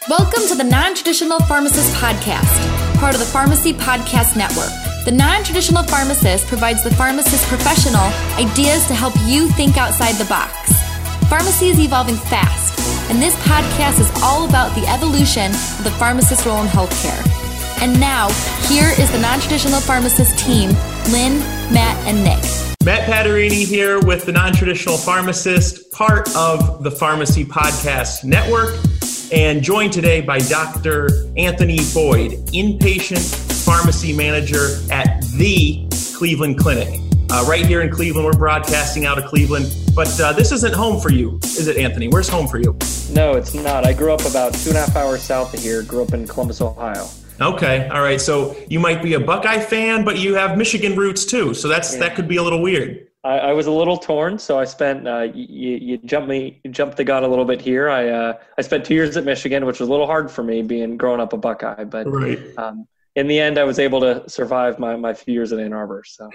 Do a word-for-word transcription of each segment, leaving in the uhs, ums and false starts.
Welcome to the Non-Traditional Pharmacist Podcast, part of the Pharmacy Podcast Network. The Non-Traditional Pharmacist provides the pharmacist professional ideas to help you think outside the box. Pharmacy is evolving fast, and this podcast is all about the evolution of the pharmacist role in healthcare. And now, here is the Non-Traditional Pharmacist team, Lynn, Matt, and Nick. Matt Paterini here with the Non-Traditional Pharmacist, part of the Pharmacy Podcast Network, and joined today by Doctor Anthony Boyd, inpatient pharmacy manager at the Cleveland Clinic. Uh, right here in Cleveland, we're broadcasting out of Cleveland, but uh, this isn't home for you, is it, Anthony? Where's home for you? No, it's not. I grew up about two and a half hours south of here, grew up in Columbus, Ohio. Okay, all right. So you might be a Buckeye fan, but you have Michigan roots too. So that's yeah. that could be a little weird. I, I was a little torn, so I spent uh, you, you jumped me you jumped the gun a little bit here. I uh, I spent two years at Michigan, which was a little hard for me, being growing up a Buckeye. But right. um, in the end, I was able to survive my my few years at Ann Arbor. So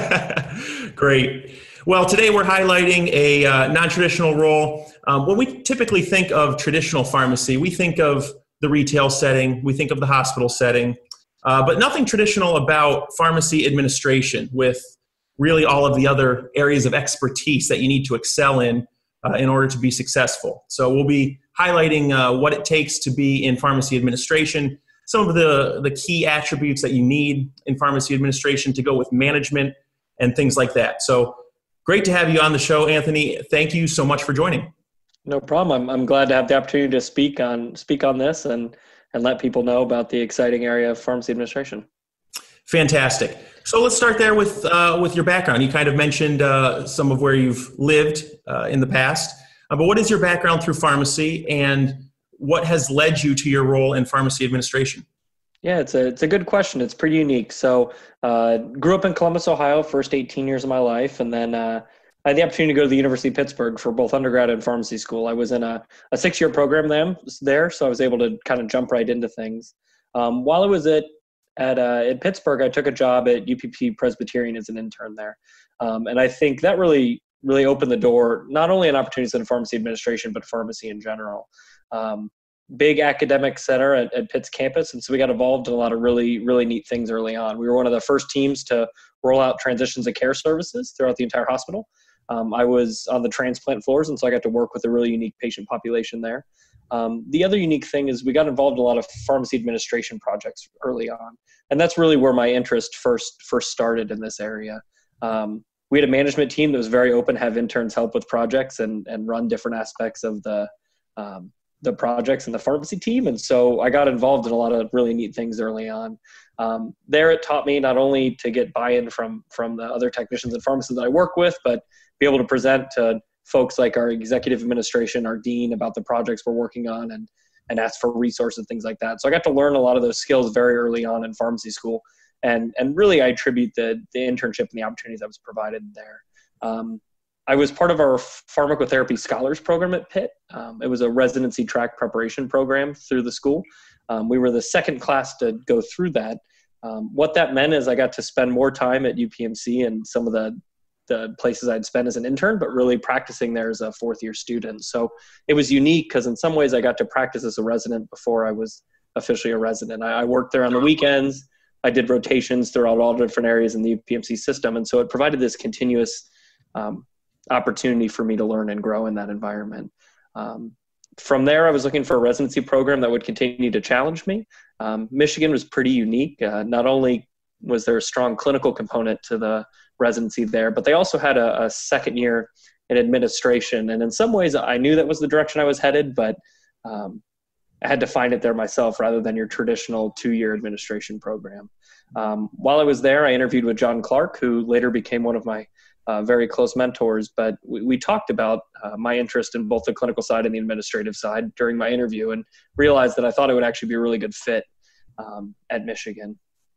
great. Well, today we're highlighting a uh, non-traditional role. Um, when we typically think of traditional pharmacy, we think of the retail setting, we think of the hospital setting, uh, but nothing traditional about pharmacy administration with really all of the other areas of expertise that you need to excel in uh, in order to be successful. So we'll be highlighting uh, what it takes to be in pharmacy administration, some of the, the key attributes that you need in pharmacy administration to go with management and things like that. So great to have you on the show, Anthony. Thank you so much for joining. No problem. I'm I'm glad to have the opportunity to speak on speak on this and and let people know about the exciting area of pharmacy administration. Fantastic. So let's start there with uh, with your background. You kind of mentioned uh, some of where you've lived uh, in the past, uh, but what is your background through pharmacy, and what has led you to your role in pharmacy administration? Yeah, it's a it's a good question. It's pretty unique. So, uh, grew up in Columbus, Ohio, first eighteen years of my life, and then uh, I had the opportunity to go to the University of Pittsburgh for both undergrad and pharmacy school. I was in a, a six-year program then, there, so I was able to kind of jump right into things. Um, while I was at at uh, at Pittsburgh, I took a job at U P P Presbyterian as an intern there, um, and I think that really really opened the door not only in opportunities in pharmacy administration, but pharmacy in general. Um, big academic center at, at Pitt's campus, and so we got involved in a lot of really really neat things early on. We were one of the first teams to roll out transitions of care services throughout the entire hospital. Um, I was on the transplant floors, and so I got to work with a really unique patient population there. Um, the other unique thing is we got involved in a lot of pharmacy administration projects early on, and that's really where my interest first first started in this area. Um, we had a management team that was very open to have interns help with projects and and run different aspects of the um, the projects in the pharmacy team, and so I got involved in a lot of really neat things early on. Um, there, it taught me not only to get buy-in from from the other technicians and pharmacists that I work with, but be able to present to folks like our executive administration, our dean, about the projects we're working on, and and ask for resources and things like that. So I got to learn a lot of those skills very early on in pharmacy school, and and really I attribute the the internship and the opportunities that was provided there. Um, I was part of our pharmacotherapy scholars program at Pitt. Um, it was a residency track preparation program through the school. Um, we were the second class to go through that. Um, what that meant is I got to spend more time at U P M C and some of the the places I'd spent as an intern, but really practicing there as a fourth year student. So it was unique because in some ways I got to practice as a resident before I was officially a resident. I, I worked there on the weekends. I did rotations throughout all different areas in the U P M C system. And so it provided this continuous um, opportunity for me to learn and grow in that environment. Um, from there, I was looking for a residency program that would continue to challenge me. Um, Michigan was pretty unique. Uh, not only was there a strong clinical component to the residency there, but they also had a, a second year in administration. And in some ways I knew that was the direction I was headed, but um, I had to find it there myself rather than your traditional two-year administration program. Um, while I was there, I interviewed with John Clark, who later became one of my uh, very close mentors, but we, we talked about uh, my interest in both the clinical side and the administrative side during my interview, and realized that I thought it would actually be a really good fit um, at Michigan.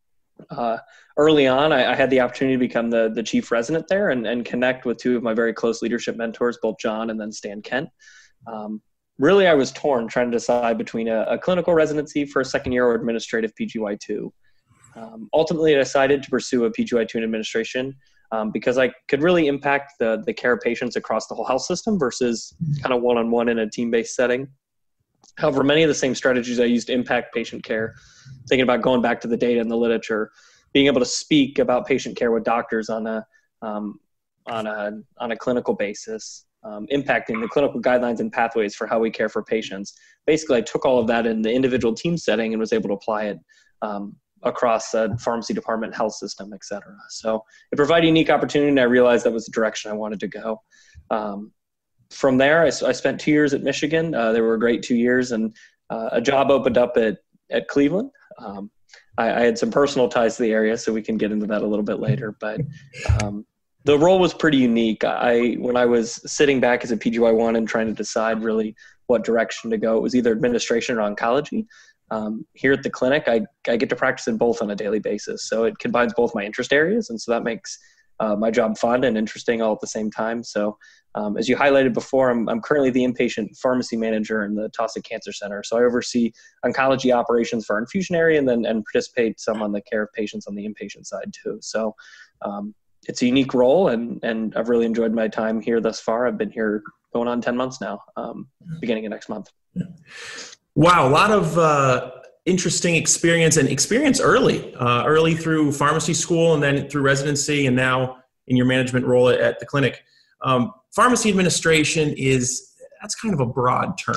Uh, early on, I, I had the opportunity to become the, the chief resident there and, and connect with two of my very close leadership mentors, both John and then Stan Kent. Um, really, I was torn trying to decide between a, a clinical residency for a second year or administrative P G Y two. Um, ultimately, I decided to pursue a P G Y two in administration um, because I could really impact the, the care of patients across the whole health system versus kind of one-on-one in a team-based setting. However, many of the same strategies I use to impact patient care, thinking about going back to the data and the literature, being able to speak about patient care with doctors on a um, on a on a clinical basis, um, impacting the clinical guidelines and pathways for how we care for patients. Basically, I took all of that in the individual team setting and was able to apply it um, across a pharmacy department, health system, et cetera. So it provided a unique opportunity, and I realized that was the direction I wanted to go. Um, from there, I, I spent two years at Michigan. Uh, they were a great two years, and uh, a job opened up at, at Cleveland. Um, I, I had some personal ties to the area, so we can get into that a little bit later. But um, the role was pretty unique. I, when I was sitting back as a P G Y one and trying to decide really what direction to go, it was either administration or oncology. Um, here at the clinic, I, I get to practice in both on a daily basis. So it combines both my interest areas. And so that makes uh, my job fun and interesting all at the same time. So um, as you highlighted before, I'm, I'm currently the inpatient pharmacy manager in the Taussig Cancer Center. So I oversee oncology operations for our infusion area and then and participate some on the care of patients on the inpatient side too. So um, it's a unique role, and, and I've really enjoyed my time here thus far. I've been here going on ten months now, um, beginning of next month. Yeah. Wow, a lot of uh, interesting experience and experience early, uh, early through pharmacy school and then through residency and now in your management role at, at the clinic. Um, pharmacy administration is, that's kind of a broad term.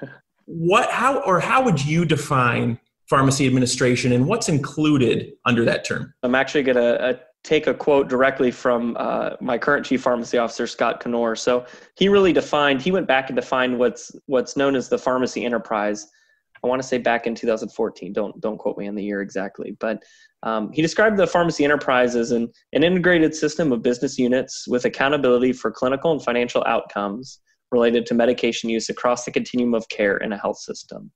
What, how, or how would you define pharmacy administration and what's included under that term? I'm actually going to take a quote directly from uh, my current chief pharmacy officer, Scott Knorr. So he really defined, he went back and defined what's what's known as the pharmacy enterprise. I want to say back in two thousand fourteen, don't don't quote me on the year exactly, but um, he described the pharmacy enterprise as an, an integrated system of business units with accountability for clinical and financial outcomes related to medication use across the continuum of care in a health system.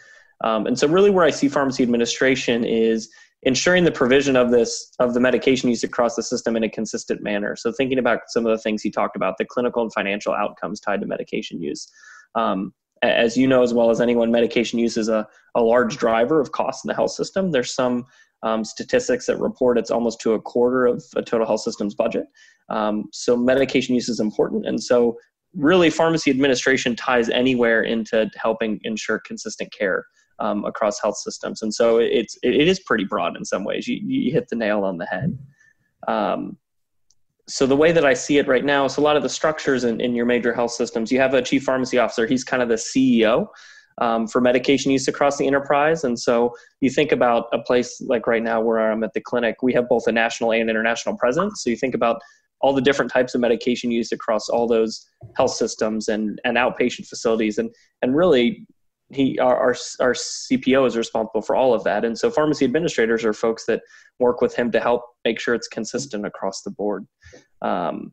Um, and so really where I see pharmacy administration is ensuring the provision of this, of the medication use across the system in a consistent manner. So thinking about some of the things he talked about, the clinical and financial outcomes tied to medication use. Um, as you know, as well as anyone, medication use is a, a large driver of costs in the health system. There's some um, statistics that report it's almost to a quarter of a total health system's budget. Um, so medication use is important. And so really pharmacy administration ties anywhere into helping ensure consistent care Um, across health systems. And so it's, it is pretty broad in some ways. You, you hit the nail on the head. Um, so the way that I see it right now, so a lot of the structures in, in your major health systems, you have a chief pharmacy officer. He's kind of the C E O um, for medication use across the enterprise. And so you think about a place like right now where I'm at the clinic, we have both a national and international presence. So you think about all the different types of medication used across all those health systems and, and outpatient facilities. And, and really, He, our, our, our C P O is responsible for all of that. And so pharmacy administrators are folks that work with him to help make sure it's consistent across the board. Um,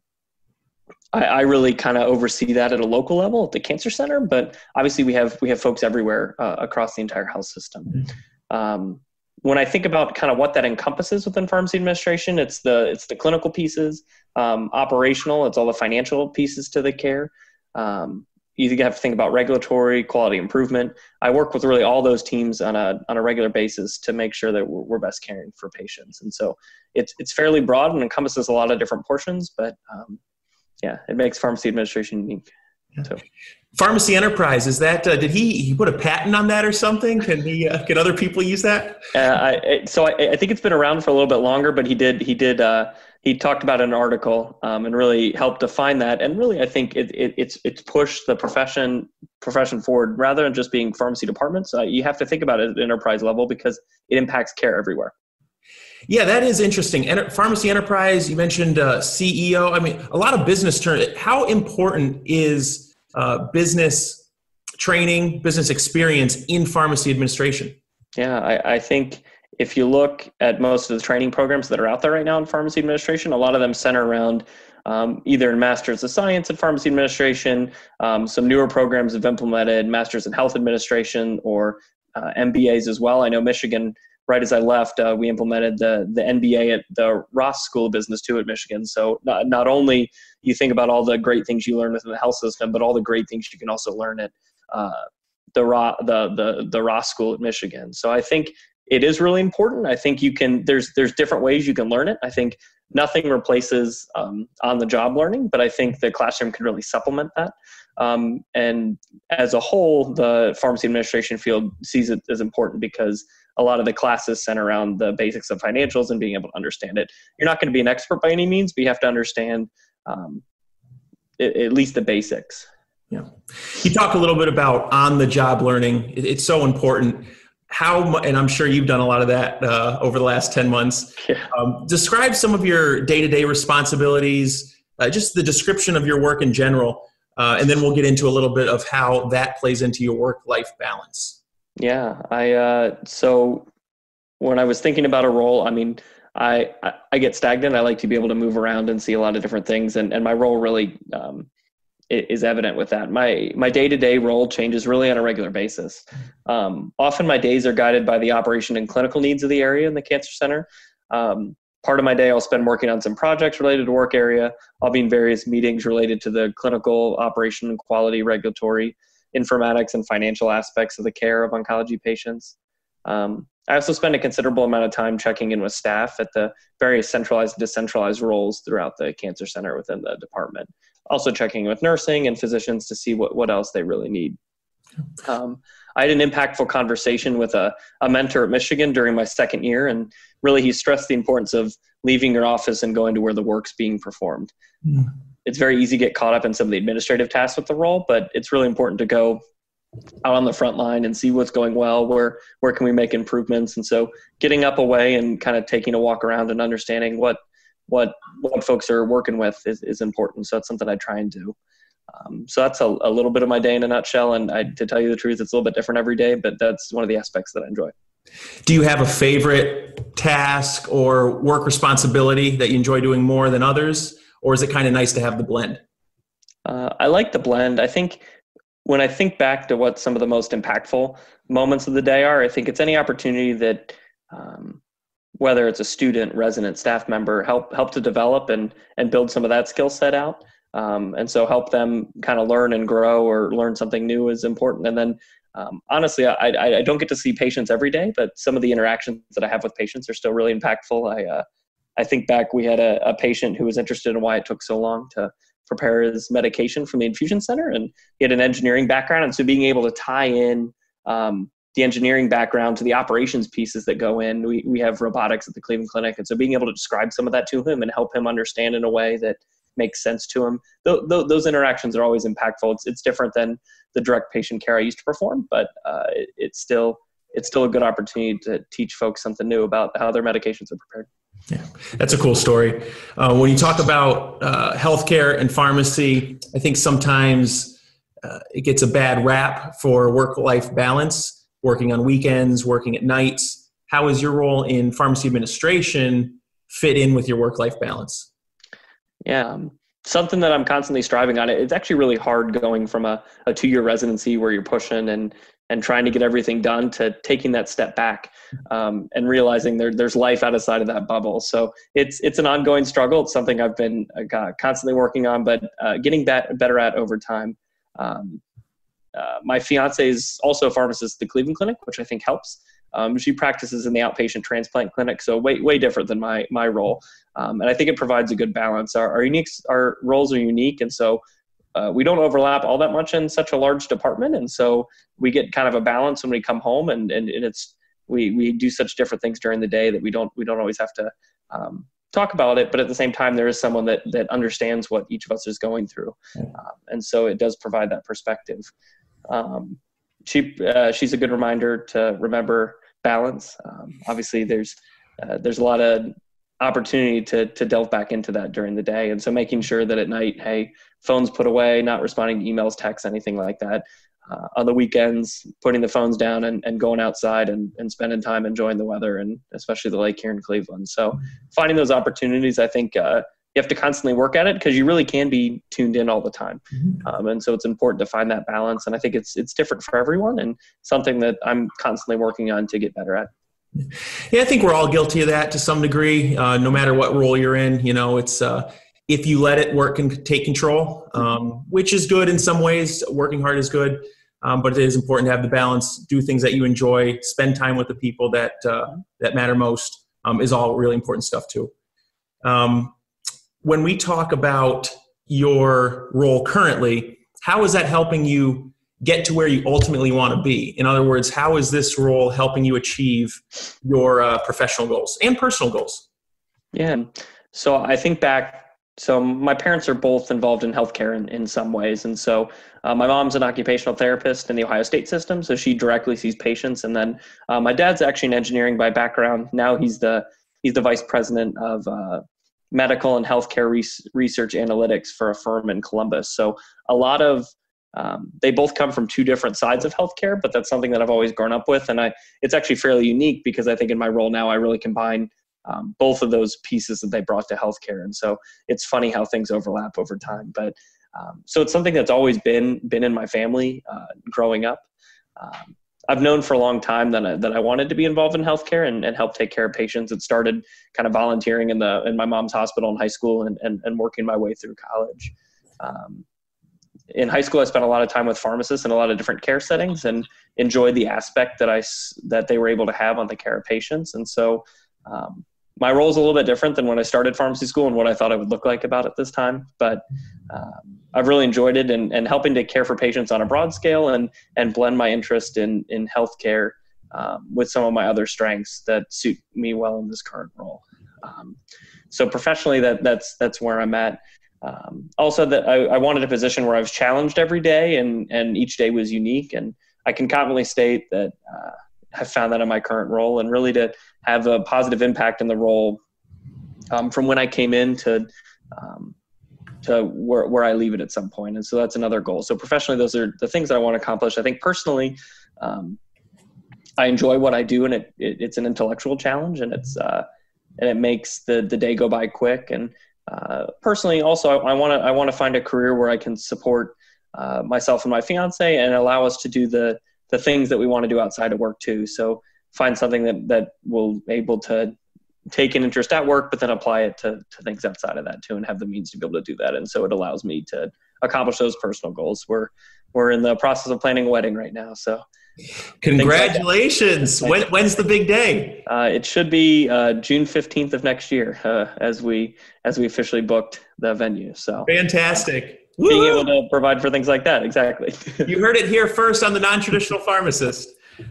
I, I really kind of oversee that at a local level at the cancer center, but obviously we have, we have folks everywhere uh, across the entire health system. Um, when I think about kind of what that encompasses within pharmacy administration, it's the, it's the clinical pieces, um, operational, it's all the financial pieces to the care. Um, You have to think about regulatory, quality improvement. I work with really all those teams on a on a regular basis to make sure that we're, we're best caring for patients. And so it's it's fairly broad and encompasses a lot of different portions, but um, yeah, it makes pharmacy administration unique. Yeah. So. Pharmacy enterprise, is that, uh, did he, he put a patent on that or something? Can he, uh, can other people use that? Uh, I, so I, I think it's been around for a little bit longer, but he did, he did, uh, he talked about it in an article um, and really helped define that. And really, I think it, it, it's, it's pushed the profession, profession forward rather than just being pharmacy departments. Uh, you have to think about it at the enterprise level because it impacts care everywhere. Yeah, that is interesting. Enter- pharmacy enterprise, you mentioned uh, C E O. I mean, a lot of business terms. How important is uh, business training, business experience in pharmacy administration? Yeah, I, I think if you look at most of the training programs that are out there right now in pharmacy administration, a lot of them center around um, either in Masters of Science in Pharmacy Administration, um, some newer programs have implemented Masters in Health Administration or uh, M B As as well. I know Michigan, right as I left, uh, we implemented the the N B A at the Ross School of Business too at Michigan. So not, not only you think about all the great things you learn within the health system, but all the great things you can also learn at uh, the, Ross, the the the Ross School at Michigan. So I think it is really important. I think you can, there's, there's different ways you can learn it. I think nothing replaces um, on-the-job learning, but I think the classroom can really supplement that. Um, and as a whole, the pharmacy administration field sees it as important because a lot of the classes center around the basics of financials and being able to understand it. You're not going to be an expert by any means, but you have to understand um, it, at least the basics. Yeah. You talk a little bit about on-the-job learning. It, it's so important. How, and I'm sure you've done a lot of that uh, over the last ten months. Yeah. Um, describe some of your day-to-day responsibilities, uh, just the description of your work in general, uh, and then we'll get into a little bit of how that plays into your work-life balance. Yeah, I uh, so when I was thinking about a role, I mean, I, I I get stagnant. I like to be able to move around and see a lot of different things, and and my role really um, is evident with that. My my day-to-day role changes really on a regular basis. Um, often my days are guided by the operation and clinical needs of the area in the cancer center. Um, part of my day I'll spend working on some projects related to work area. I'll be in various meetings related to the clinical, operation, and quality, regulatory, informatics, and financial aspects of the care of oncology patients. Um, I also spend a considerable amount of time checking in with staff at the various centralized and decentralized roles throughout the cancer center within the department. Also checking with nursing and physicians to see what, what else they really need. Um, I had an impactful conversation with a, a mentor at Michigan during my second year, and really he stressed the importance of leaving your office and going to where the work's being performed. Mm. It's very easy to get caught up in some of the administrative tasks with the role, but it's really important to go out on the front line and see what's going well, where where can we make improvements. And so getting up away and kind of taking a walk around and understanding what what what folks are working with is, is important. So that's something I try and do. Um, so that's a, a little bit of my day in a nutshell. And I, to tell you the truth, it's a little bit different every day, but that's one of the aspects that I enjoy. Do you have a favorite task or work responsibility that you enjoy doing more than others? Or is it kind of nice to have the blend? Uh, I like the blend. I think when I think back to what some of the most impactful moments of the day are, I think it's any opportunity that, um, whether it's a student, resident, staff member, help help to develop and and build some of that skill set out. Um, and so help them kind of learn and grow or learn something new is important. And then um, honestly, I, I, I don't get to see patients every day, but some of the interactions that I have with patients are still really impactful. I uh, I think back, we had a, a patient who was interested in why it took so long to prepare his medication from the infusion center, and he had an engineering background. And so being able to tie in um, the engineering background to the operations pieces that go in, we, we have robotics at the Cleveland Clinic. And so being able to describe some of that to him and help him understand in a way that makes sense to him, th- th- those interactions are always impactful. It's, it's different than the direct patient care I used to perform, but uh, it, it's still it's still a good opportunity to teach folks something new about how their medications are prepared. Yeah, that's a cool story. Uh, when you talk about uh, healthcare and pharmacy, I think sometimes uh, it gets a bad rap for work-life balance, working on weekends, working at nights. How is your role in pharmacy administration fit in with your work-life balance? Yeah, um, something that I'm constantly striving on. It's actually really hard going from a, a two-year residency where you're pushing and and trying to get everything done to taking that step back um, and realizing there, there's life outside of that bubble. So it's it's an ongoing struggle. It's something I've been uh, constantly working on, but uh, getting bet- better at over time. Um, uh, my fiance is also a pharmacist at the Cleveland Clinic, which I think helps. Um, she practices in the outpatient transplant clinic, so way way different than my my role. Um, and I think it provides a good balance. Our, our unique our roles are unique, and so Uh, we don't overlap all that much in such a large department. And so we get kind of a balance when we come home, and, and, and it's, we, we do such different things during the day that we don't, we don't always have to um, talk about it. But at the same time, there is someone that, that understands what each of us is going through. Um, and so it does provide that perspective. Um, she, uh, she's a good reminder to remember balance. Um, obviously there's, uh, there's a lot of opportunity to to delve back into that during the day. And so making sure that at night, hey, phone's put away, not responding to emails, texts, anything like that. Uh, on the weekends, putting the phones down and, and going outside and, and spending time enjoying the weather, and especially the lake here in Cleveland. So finding those opportunities, I think uh, you have to constantly work at it, because you really can be tuned in all the time. Um, and so it's important to find that balance. And I think it's it's different for everyone, and something that I'm constantly working on to get better at. Yeah, I think we're all guilty of that to some degree, uh, no matter what role you're in. You know, it's uh, if you let it, work can take control, um, which is good in some ways. Working hard is good, um, but it is important to have the balance, do things that you enjoy, spend time with the people that uh, that matter most, um, is all really important stuff too. Um, when we talk about your role currently, how is that helping you get to where you ultimately want to be? In other words, how is this role helping you achieve your uh, professional goals and personal goals? Yeah. So I think back, so my parents are both involved in healthcare in, in some ways. And so uh, my mom's an occupational therapist in the Ohio State system. So she directly sees patients. And then uh, my dad's actually in engineering by background. Now he's the, he's the vice president of uh, medical and healthcare res- research analytics for a firm in Columbus. So a lot of, um, they both come from two different sides of healthcare, but that's something that I've always grown up with. And I, it's actually fairly unique because I think in my role now, I really combine Um, both of those pieces that they brought to healthcare. And so it's funny how things overlap over time. But um, so it's something that's always been been in my family uh, growing up. Um, I've known for a long time that I, that I wanted to be involved in healthcare and, and help take care of patients. It started kind of volunteering in the in my mom's hospital in high school and and, and working my way through college. Um, in high school, I spent a lot of time with pharmacists in a lot of different care settings and enjoyed the aspect that I that they were able to have on the care of patients. And so um, my role is a little bit different than when I started pharmacy school and what I thought it would look like about it this time. But um, I've really enjoyed it and, and helping to care for patients on a broad scale and and blend my interest in, in healthcare um, with some of my other strengths that suit me well in this current role. Um, so professionally, that that's that's where I'm at. Um, also, that I, I wanted a position where I was challenged every day and, and each day was unique. And I can confidently state that uh, I've found that in my current role, and really to have a positive impact in the role um, from when I came in to um, to where, where I leave it at some point. And so that's another goal. So professionally, those are the things that I want to accomplish. I think personally, um, I enjoy what I do, and it, it it's an intellectual challenge, and it's uh, and it makes the the day go by quick. And uh, personally, also, I want to I want to find a career where I can support uh, myself and my fiance and allow us to do the the things that we want to do outside of work too. So find something that, that will able to take an interest at work, but then apply it to, to things outside of that too, and have the means to be able to do that. And so it allows me to accomplish those personal goals. We're, we're in the process of planning a wedding right now. So congratulations. Like when, when's the big day? Uh, it should be uh, June fifteenth of next year uh, as we, as we officially booked the venue. So fantastic. Uh, being able to provide for things like that. Exactly. You heard it here first on the Non-Traditional Pharmacist.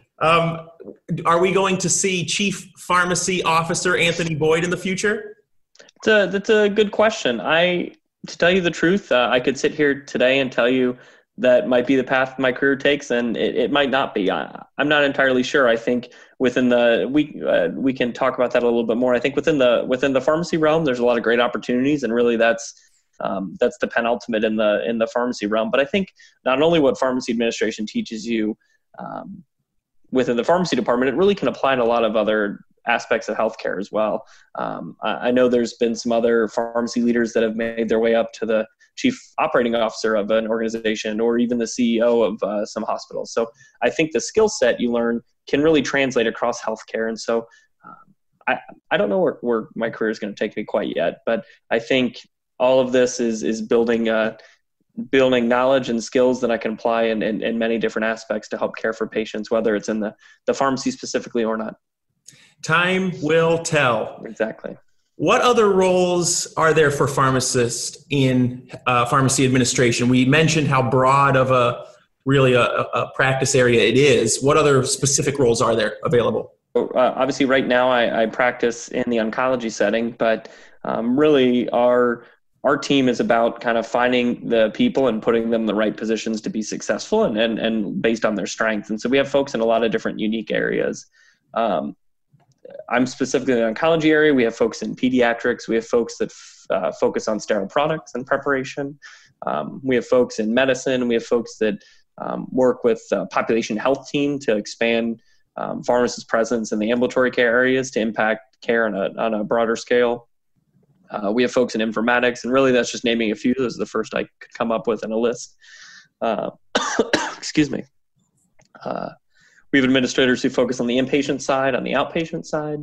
Um, are we going to see Chief Pharmacy Officer Anthony Boyd in the future? It's a, that's a good question. I, to tell you the truth, uh, I could sit here today and tell you that might be the path my career takes, and it, it might not be. I, I'm not entirely sure. I think within the, we, uh, we can talk about that a little bit more. I think within the, within the pharmacy realm, there's a lot of great opportunities, and really that's, Um, that's the penultimate in the in the pharmacy realm. But I think not only what pharmacy administration teaches you um, within the pharmacy department, it really can apply to a lot of other aspects of healthcare as well. Um, I, I know there's been some other pharmacy leaders that have made their way up to the chief operating officer of an organization or even the C E O of uh, some hospitals. So I think the skill set you learn can really translate across healthcare. And so um, I, I don't know where, where my career is going to take me quite yet, but I think all of this is is building uh, building knowledge and skills that I can apply in, in, in many different aspects to help care for patients, whether it's in the, the pharmacy specifically or not. Time will tell. Exactly. What other roles are there for pharmacists in uh, pharmacy administration? We mentioned how broad of a really a, a practice area it is. What other specific roles are there available? Uh, obviously, right now I, I practice in the oncology setting, but um, really our Our team is about kind of finding the people and putting them in the right positions to be successful and, and, and based on their strengths. And so we have folks in a lot of different unique areas. Um, I'm specifically in the oncology area. We have folks in pediatrics. We have folks that f- uh, focus on sterile products and preparation. Um, we have folks in medicine. We have folks that um, work with uh, population health team to expand um, pharmacist presence in the ambulatory care areas to impact care on a, on a broader scale. Uh, we have folks in informatics, and really that's just naming a few. Those are the first I could come up with in a list. Uh, excuse me. Uh, we have administrators who focus on the inpatient side, on the outpatient side.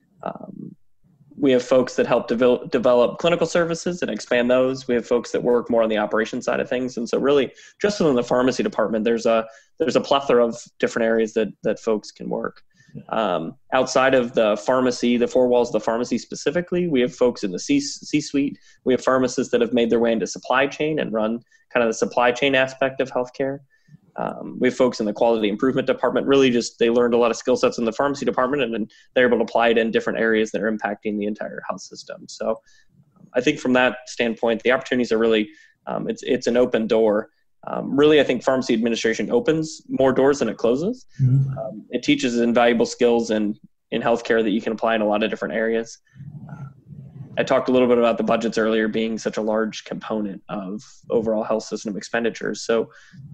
Um, we have folks that help develop, develop clinical services and expand those. We have folks that work more on the operations side of things. And so really, just within the pharmacy department, there's a there's a plethora of different areas that that folks can work. Um, outside of the pharmacy, the four walls of the pharmacy specifically, we have folks in the C- C-suite. We have pharmacists that have made their way into supply chain and run kind of the supply chain aspect of healthcare. Um, we have folks in the quality improvement department. Really just, they learned a lot of skill sets in the pharmacy department, and then they're able to apply it in different areas that are impacting the entire health system. So I think from that standpoint, the opportunities are really, um, it's it's an open door. Um, really, I think pharmacy administration opens more doors than it closes. Mm-hmm. Um, it teaches invaluable skills in, in healthcare that you can apply in a lot of different areas. Uh, I talked a little bit about the budgets earlier being such a large component of overall health system expenditures. So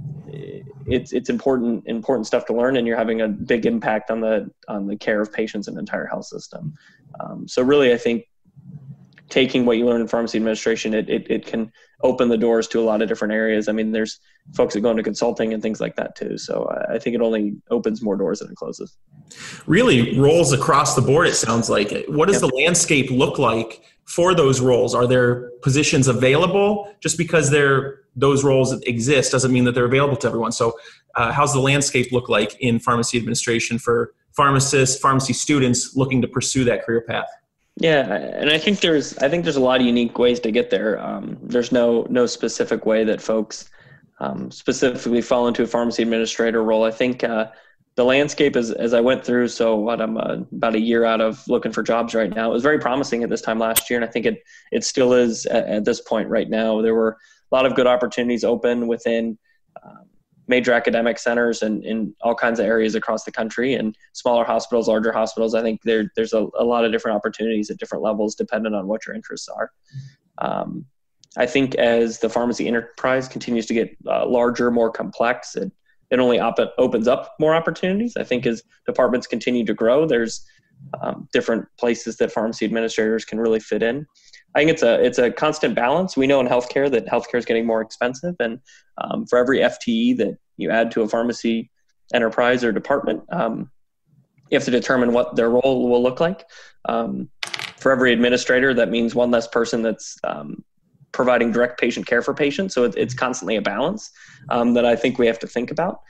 it's it's important important stuff to learn, and you're having a big impact on the on the care of patients in the entire health system. Um, so really, I think taking what you learn in pharmacy administration, it, it it can open the doors to a lot of different areas. I mean, there's folks that go into consulting and things like that too. So I think it only opens more doors than it closes. Really, roles across the board, it sounds like. What does yep. the landscape look like for those roles? Are there positions available? Just because they're, those roles exist doesn't mean that they're available to everyone. So uh, how's the landscape look like in pharmacy administration for pharmacists, pharmacy students looking to pursue that career path? Yeah, and I think there's I think there's a lot of unique ways to get there. Um, there's no no specific way that folks um, specifically fall into a pharmacy administrator role. I think uh, the landscape is, as I went through, so what I'm uh, about a year out of looking for jobs right now. It was very promising at this time last year, and I think it it still is at, at this point right now. There were a lot of good opportunities open within um, major academic centers and in all kinds of areas across the country, and smaller hospitals, larger hospitals. I think there there's a, a lot of different opportunities at different levels depending on what your interests are. Um, I think as the pharmacy enterprise continues to get uh, larger, more complex, it, it only op- opens up more opportunities. I think as departments continue to grow, there's um, different places that pharmacy administrators can really fit in. I think it's a it's a constant balance. We know in healthcare that healthcare is getting more expensive, and um, for every F T E that you add to a pharmacy enterprise or department, um, you have to determine what their role will look like. Um, for every administrator, that means one less person that's um, providing direct patient care for patients. So it, it's constantly a balance um, that I think we have to think about.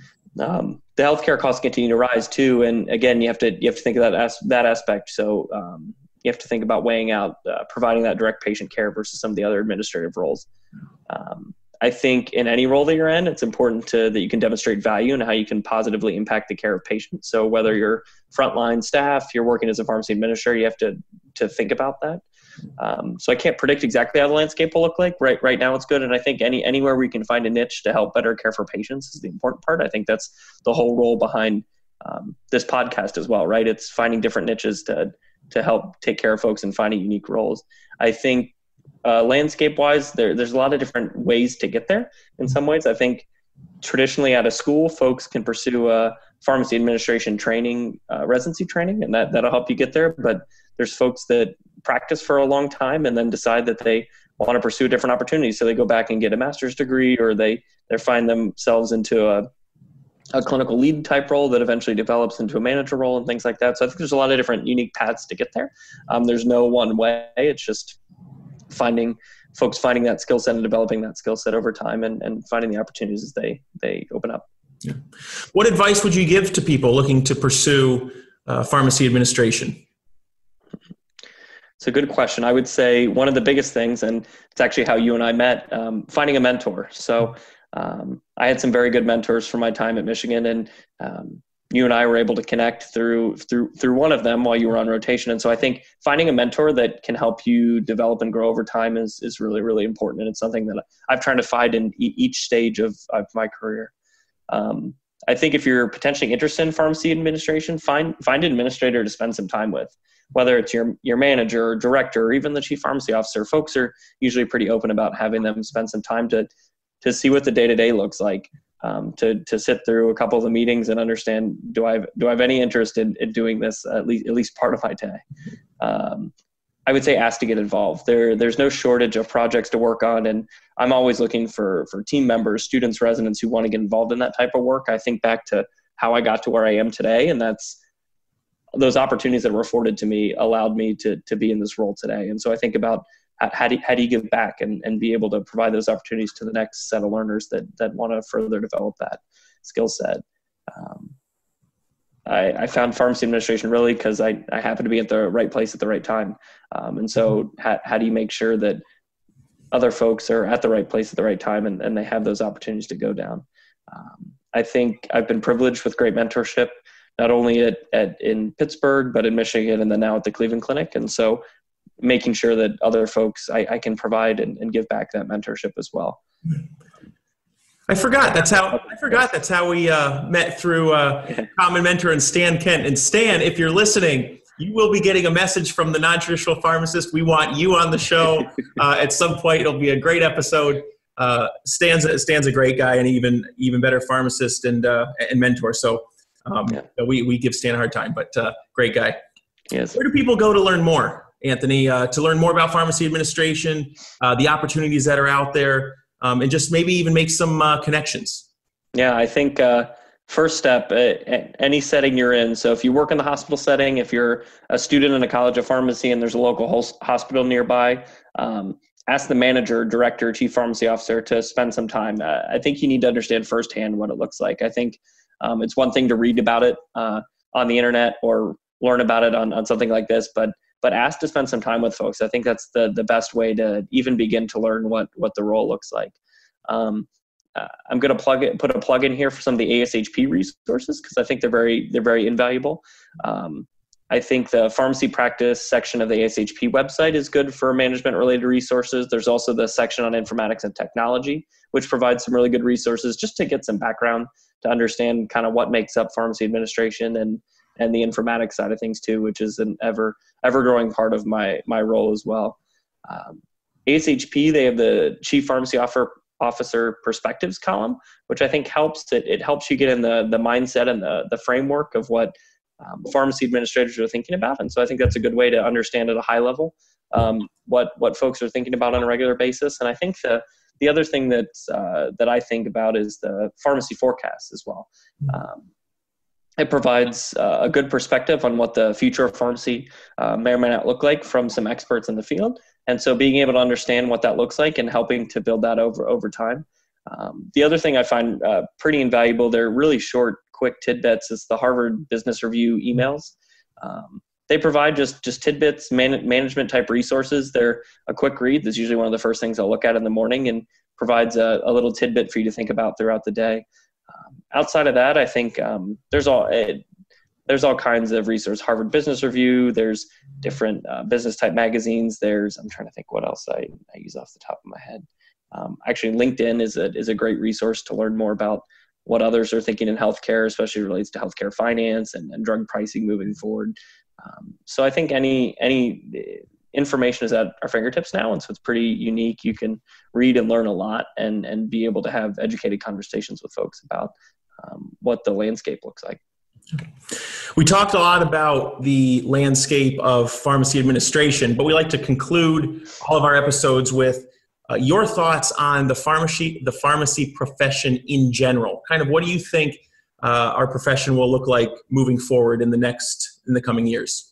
Um, the healthcare costs continue to rise too, and again, you have to you have to think of that as, that aspect. So um, you have to think about weighing out uh, providing that direct patient care versus some of the other administrative roles. Um, I think in any role that you're in, it's important to that you can demonstrate value and how you can positively impact the care of patients. So whether you're frontline staff, you're working as a pharmacy administrator, you have to to think about that. Um, so I can't predict exactly how the landscape will look like. Right right now it's good, and I think any anywhere we can find a niche to help better care for patients is the important part. I think that's the whole role behind um, this podcast as well, right? It's finding different niches to to help take care of folks and finding unique roles. I think uh, landscape-wise, there, there's a lot of different ways to get there. In some ways, I think traditionally out of school, folks can pursue a pharmacy administration training, uh, residency training, and that, that'll help you get there. But there's folks that practice for a long time and then decide that they want to pursue different opportunities. So they go back and get a master's degree, or they, they find themselves into a a clinical lead type role that eventually develops into a manager role and things like that. So I think there's a lot of different unique paths to get there. Um, there's no one way. It's just finding folks finding that skill set and developing that skill set over time, and, and finding the opportunities as they, they open up. Yeah. What advice would you give to people looking to pursue uh, pharmacy administration? It's a good question. I would say one of the biggest things, and it's actually how you and I met, um, finding a mentor. So Um, I had some very good mentors from my time at Michigan, and um, you and I were able to connect through through through one of them while you were on rotation. And so I think finding a mentor that can help you develop and grow over time is is really, really important. And it's something that I've tried to find in e- each stage of, of my career. Um, I think if you're potentially interested in pharmacy administration, find find an administrator to spend some time with, whether it's your your manager or director or even the chief pharmacy officer. Folks are usually pretty open about having them spend some time to to see what the day-to-day looks like, um, to to sit through a couple of the meetings and understand, do I have, do I have any interest in, in doing this at least, at least part of my day? Um, I would say ask to get involved. There, there's no shortage of projects to work on, and I'm always looking for, for team members, students, residents who want to get involved in that type of work. I think back to how I got to where I am today, and that's those opportunities that were afforded to me allowed me to to be in this role today. And so I think about How do, you, how do you give back and, and be able to provide those opportunities to the next set of learners that that want to further develop that skill set? Um, I, I found pharmacy administration really because I, I happened to be at the right place at the right time. Um, and so how, how do you make sure that other folks are at the right place at the right time and, and they have those opportunities to go down? Um, I think I've been privileged with great mentorship, not only at, at in Pittsburgh, but in Michigan, and then now at the Cleveland Clinic. And so making sure that other folks I, I can provide and, and give back that mentorship as well. I forgot. That's how I forgot. That's how we uh, met through uh, common mentor and Stan Kent. And Stan, if you're listening, you will be getting a message from the non-traditional pharmacist. We want you on the show uh, at some point. It'll be a great episode. Uh, Stan's Stan's a great guy and even even better pharmacist and uh, and mentor. So um, yeah. we we give Stan a hard time, but uh, great guy. Yes. Where do people go to learn more, Anthony? Uh, to learn more about pharmacy administration, uh, the opportunities that are out there. Um, and just maybe even make some uh, connections. Yeah, I think uh, first step, uh, any setting you're in. So if you work in the hospital setting, if you're a student in a college of pharmacy and there's a local hospital nearby, um, ask the manager, director, chief pharmacy officer to spend some time. Uh, I think you need to understand firsthand what it looks like. I think um, it's one thing to read about it uh, on the internet or learn about it on, on something like this, but but ask to spend some time with folks. I think that's the the best way to even begin to learn what what the role looks like. Um, uh, I'm going to plug it, put a plug in here for some of the A S H P resources because I think they're very they're very invaluable. Um, I think the pharmacy practice section of the A S H P website is good for management related resources. There's also the section on informatics and technology, which provides some really good resources just to get some background to understand kind of what makes up pharmacy administration and and the informatics side of things too, which is an ever ever growing part of my my role as well. Um, A S H P, they have the Chief Pharmacy Officer Officer Perspectives column, which I think helps. It, it helps you get in the the mindset and the the framework of what um, pharmacy administrators are thinking about, and so I think that's a good way to understand at a high level um, what what folks are thinking about on a regular basis. And I think the the other thing that uh, that I think about is the pharmacy forecast as well. Um, It provides uh, a good perspective on what the future of pharmacy uh, may or may not look like from some experts in the field. And so being able to understand what that looks like and helping to build that over over time. Um, the other thing I find uh, pretty invaluable, they're really short, quick tidbits, is the Harvard Business Review emails. Um, they provide just, just tidbits, man- management type resources. They're a quick read. That's usually one of the first things I'll look at in the morning and provides a, a little tidbit for you to think about throughout the day. Um, outside of that, I think um, there's all it, there's all kinds of resources. Harvard Business Review. There's different uh, business type magazines. There's I'm trying to think what else I, I use off the top of my head. Um, actually, LinkedIn is a is a great resource to learn more about what others are thinking in healthcare, especially relates to healthcare finance and, and drug pricing moving forward. Um, so I think any any information is at our fingertips now, and so it's pretty unique. You can read and learn a lot and and be able to have educated conversations with folks about um, what the landscape looks like. We talked a lot about the landscape of pharmacy administration, but we like to conclude all of our episodes with uh, your thoughts on the pharmacy the pharmacy profession in general. Kind of what do you think uh, our profession will look like moving forward in the next in the coming years?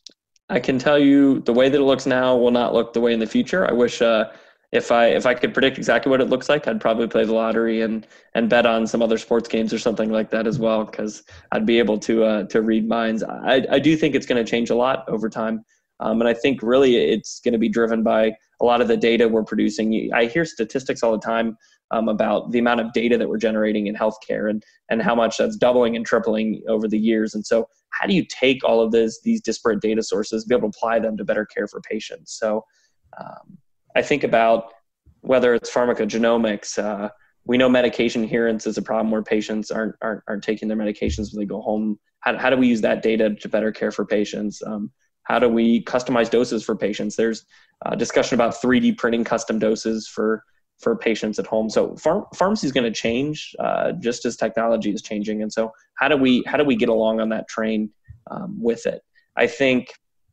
I can tell you the way that it looks now will not look the way in the future. I wish uh, if I if I could predict exactly what it looks like, I'd probably play the lottery and and bet on some other sports games or something like that as well, because I'd be able to uh, to read minds. I, I do think it's going to change a lot over time, um, and I think really it's going to be driven by a lot of the data we're producing. I hear statistics all the time um, about the amount of data that we're generating in healthcare and and how much that's doubling and tripling over the years. And so how do you take all of this, these disparate data sources, be able to apply them to better care for patients? So um, I think about whether it's pharmacogenomics. Uh, we know medication adherence is a problem where patients aren't aren't, aren't taking their medications when they go home. How, how do we use that data to better care for patients? Um, how do we customize doses for patients? There's a discussion about three D printing custom doses for for patients at home. So pharm- pharmacy is going to change uh, just as technology is changing. And so how do we how do we get along on that train um, with it? I think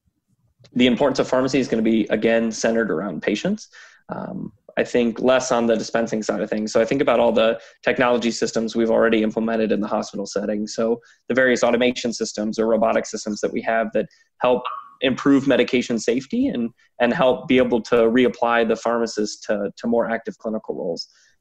the importance of pharmacy is going to be, again, centered around patients. Um, I think less on the dispensing side of things. So I think about all the technology systems we've already implemented in the hospital setting. So the various automation systems or robotic systems that we have that help improve medication safety and and help be able to reapply the pharmacist to, to more active clinical roles.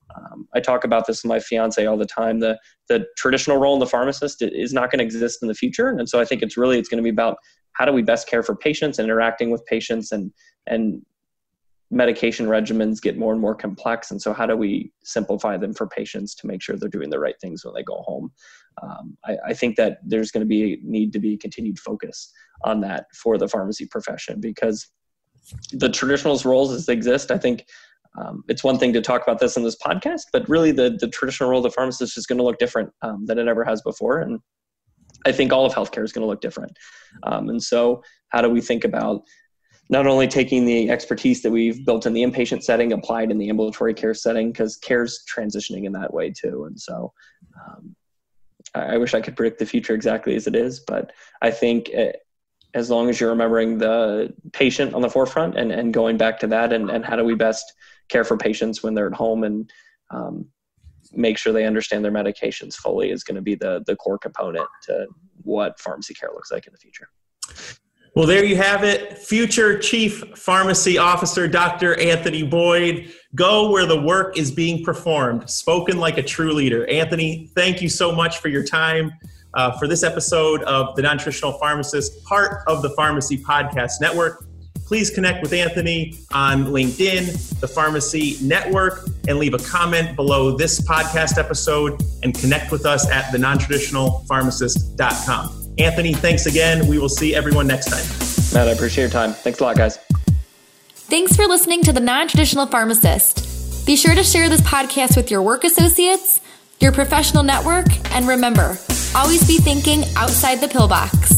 Um, I talk about this with my fiance all the time. The the traditional role in the pharmacist is not going to exist in the future. And so I think it's really, it's going to be about how do we best care for patients and interacting with patients, and, and medication regimens get more and more complex. And so how do we simplify them for patients to make sure they're doing the right things when they go home? Um, I, I think that there's going to be need to be continued focus on that for the pharmacy profession, because the traditional roles as they exist, I think um, it's one thing to talk about this in this podcast, but really the, the traditional role of the pharmacist is going to look different um, than it ever has before. And I think all of healthcare is going to look different. Um, and so how do we think about not only taking the expertise that we've built in the inpatient setting, applied in the ambulatory care setting, because care's transitioning in that way too. And so um, I wish I could predict the future exactly as it is, but I think it, as long as you're remembering the patient on the forefront and, and going back to that, and, and how do we best care for patients when they're at home and um, make sure they understand their medications fully is going to be the, the core component to what pharmacy care looks like in the future. Well, there you have it. Future Chief Pharmacy Officer, Doctor Anthony Boyd. Go where the work is being performed. Spoken like a true leader. Anthony, thank you so much for your time uh, for this episode of The Non-Traditional Pharmacist, part of the Pharmacy Podcast Network. Please connect with Anthony on LinkedIn, the Pharmacy Network, and leave a comment below this podcast episode, and connect with us at the non traditional pharmacist dot com. Anthony, thanks again. We will see everyone next time. Matt, I appreciate your time. Thanks a lot, guys. Thanks for listening to The Non-Traditional Pharmacist. Be sure to share this podcast with your work associates, your professional network, and remember, always be thinking outside the pill box.